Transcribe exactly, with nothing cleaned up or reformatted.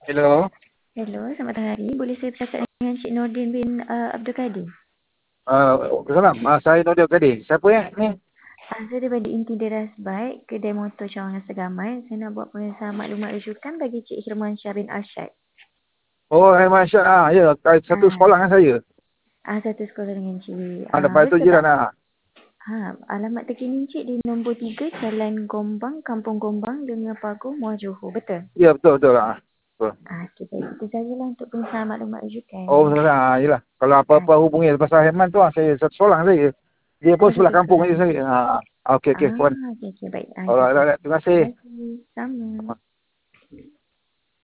Hello. Hello, selamat hari. Boleh saya bercakap dengan Cik Nordin bin uh, Abdul Kadir? Uh, salam. Uh, saya Nordin Kadir. Siapa ya ni? Uh, saya daripada Inti Deras Bike, Kedai Motor Cawangan Segamai. Saya nak buat pemeriksaan maklumat rujukan bagi Cik Hirman Syah bin Arsyad. Oh, hai Masya. Ah, ya, satu Ah, sekolah dengan saya. ah satu sekolah dengan Cik. Ah, Ah, lepas tu betul jiran tak? ah. Ha, alamat terkini Cik di nombor tiga Jalan Gombang, Kampung Gombang, Dengar Pagu, Muar Johor. Betul? Ya, betul betul ah. Betul. Ah, okay, baik. Itu sajalah untuk pemeriksaan maklumat rujukan. Oh, betul ah, yalah. Kalau Ah, apa-apa hubungi pasal Herman tu ah, saya satu sekolah dengan saya. Dia pun oh, sebelah satu kampung sekolah. je saya. Ah, okey okey Ah, puan. okey, okey, baik. Ah, itu Alright, saja. alright. Terima Terima kasih. kasih. Sama.